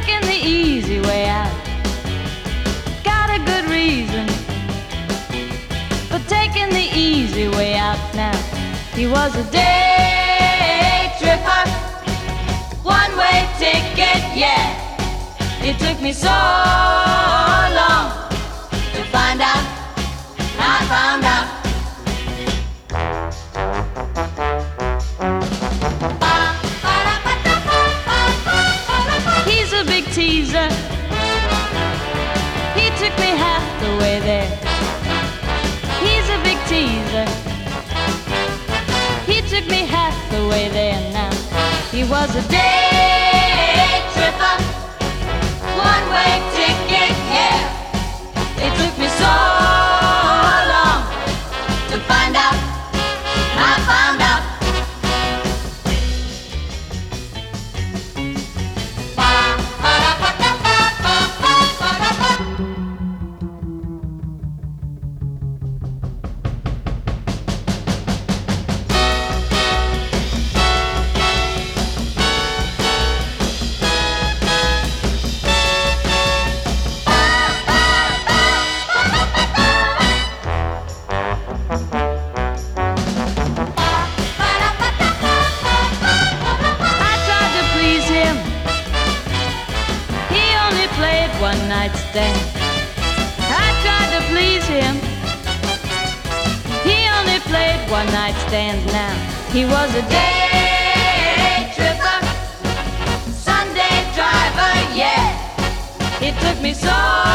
taking the easy way out. Got a good reason for taking the easy way out now. He was a day tripper, one-way ticket, yeah. It took me so long to find out, I found out. He's a big teaser, he took me half the way there. He's a big teaser, he took me half the way there now. He was a day tripper, one-way ticket, yeah. It took me so long to find out, I found out. One night stand. I tried to please him. He only played one night stands now. He was a day tripper, Sunday driver, yeah. It took me so